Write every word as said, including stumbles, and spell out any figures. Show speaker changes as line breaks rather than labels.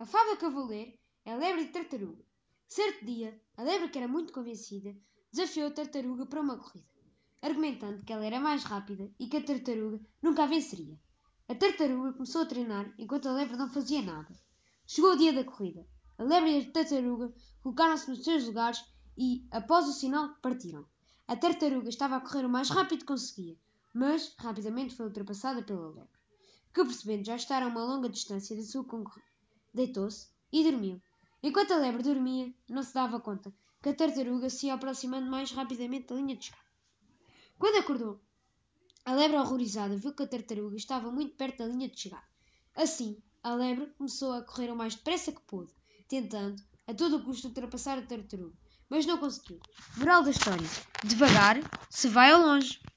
A fábula que eu vou ler é a Lebre e a Tartaruga. Certo dia, a lebre, que era muito convencida, desafiou a tartaruga para uma corrida, argumentando que ela era mais rápida e que a tartaruga nunca a venceria. A tartaruga começou a treinar enquanto a lebre não fazia nada. Chegou o dia da corrida. A lebre e a tartaruga colocaram-se nos seus lugares e, após o sinal, partiram. A tartaruga estava a correr o mais rápido que conseguia, mas rapidamente foi ultrapassada pela lebre, que, percebendo já estar a uma longa distância da sua concorrente, deitou-se e dormiu. Enquanto a lebre dormia, não se dava conta que a tartaruga se ia aproximando mais rapidamente da linha de chegada. Quando acordou, a lebre, horrorizada, viu que a tartaruga estava muito perto da linha de chegada. Assim, a lebre começou a correr o mais depressa que pôde, tentando, a todo o custo, ultrapassar a tartaruga, mas não conseguiu. Moral da história: devagar se vai ao longe.